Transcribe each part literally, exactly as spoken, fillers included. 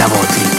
جوادی.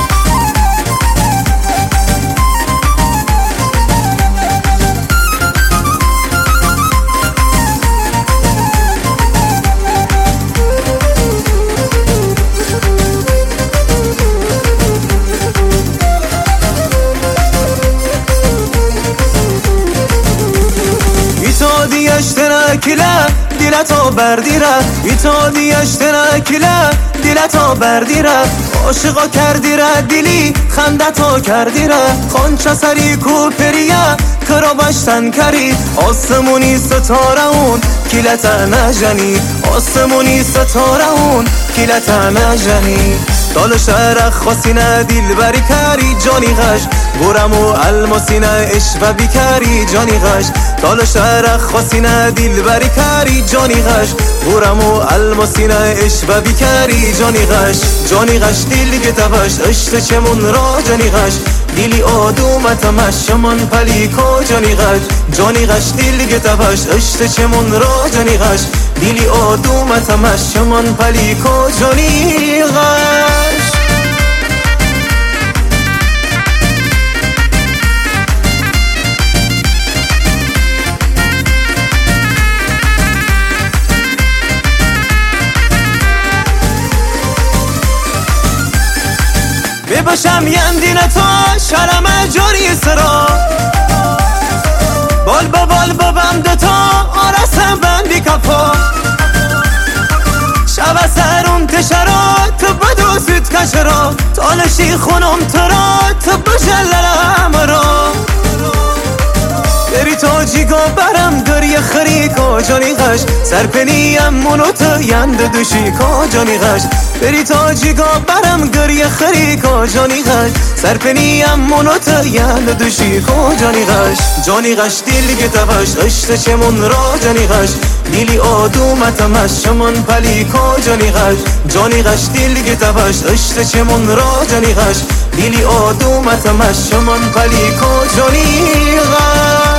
اشتراكلا دلتا بردیره ایتادی اشتراکلا دلتا بردیره عاشقا کردیره دلی خندتا کردیره خانچه سری کوپریه کرا بشتن کری آسمونی ستاره اون کلتا نجنی آسمونی ستاره اون کلتا نجنی دال شهر خاصینه دیل بری کری جانی غش گورمو الماسینه اشبه بی کری جانی غش دال شهر خاصینه دیل بری کری جانی غش گورمو الماسینه اشبه بی کری جانی غش جانی غش دیل گتبش اشت چمون را جانی غش دیلی آدومت مشمان پلیکو جانی غش جانی غش دیل گتبش اشت چمون را جانی غش دیلی آدومت مشمان پلیکو جانی غش بباشم یندین تا شرم جاری سرا بال با بال بابم دوتا آرسم بندی کفا شب سرون تشرا تو بدو سید کشرا تالشی خونم ترا تو بجللم را بری تا جیگا برم داری خریکا جانی غش سرپنیم منو تو یند دوشیکا جانی غش بری تا جیگا برم داری خریکا جانی غش سرپنیم منو تو یند دوشیکا جانی غش جانی غش دیل گتبش اشت چمون را جانی غش دیلی آدومت مشمان پلیکا جانی غش جانی غش دیل گتبش اشت چمون را جانی غش دیلی آدومت مشمان پلیکا جانی غش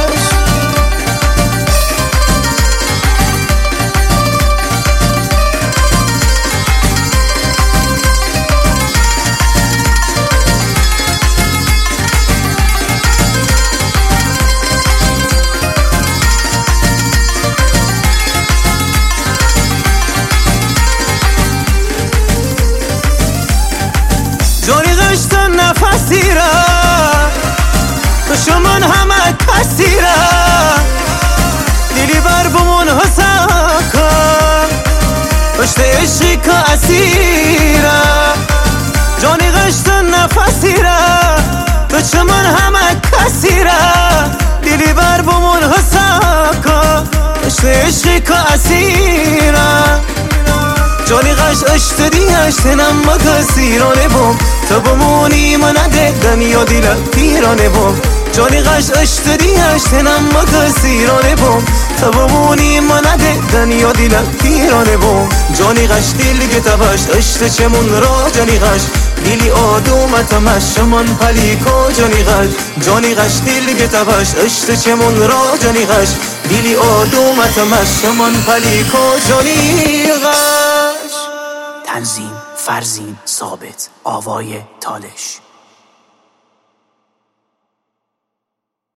جانی غشت نفسی را تو شمون همه کسی را دیلی بر بمون حساکا پشت عشقی که اسیره جانی غشت نفسی را تو شمون همه کسی را دیلی بر بمون حساکا پشت عشقی که اسیره جانی غش اشت دی اشت نم کسیرانه بوم تو بمونی من ددم یا دیل پیرانه بوم جانی غش اشت دی اشت نم کسیرانه بوم تو بمونی من ددم یا دیل پیرانه بوم جانی غش دیل گتبش اشت چمون را جانی غش دیلی آدومت مشمان پلیکا جانی غش جانی غش دیل گتبش اشت چمون را جانی غش دیلی آدومت مشمان پلیکا جانی غش. تنظیم فرزین ثابت، آوای تالش.